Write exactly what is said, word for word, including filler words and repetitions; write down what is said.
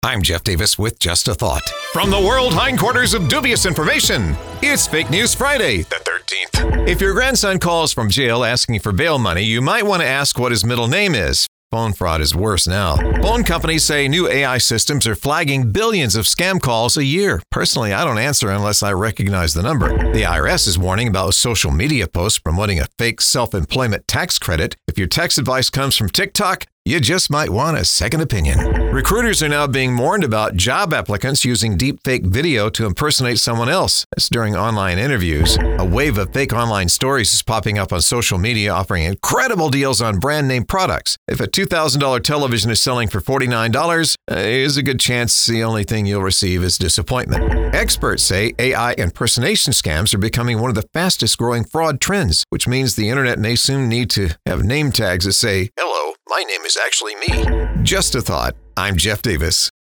I'm Jeff Davis with Just a Thought. From the world hindquarters of dubious information, it's Fake News Friday, the thirteenth. If your grandson calls from jail asking for bail money, you might want to ask what his middle name is. Phone fraud is worse now. Phone companies say new A I systems are flagging billions of scam calls a year. Personally, I don't answer unless I recognize the number. The I R S is warning about social media posts promoting a fake self-employment tax credit. If your tax advice comes from TikTok, you just might want a second opinion. Recruiters are now being warned about job applicants using deepfake video to impersonate someone else. That's during online interviews. A wave of fake online stories is popping up on social media offering incredible deals on brand name products. If a two thousand dollars television is selling for forty-nine dollars, there's a good chance the only thing you'll receive is disappointment. Experts say A I impersonation scams are becoming one of the fastest growing fraud trends, which means the internet may soon need to have name tags that say, "Hello, my name is actually me." Just a thought. I'm Jeff Davis.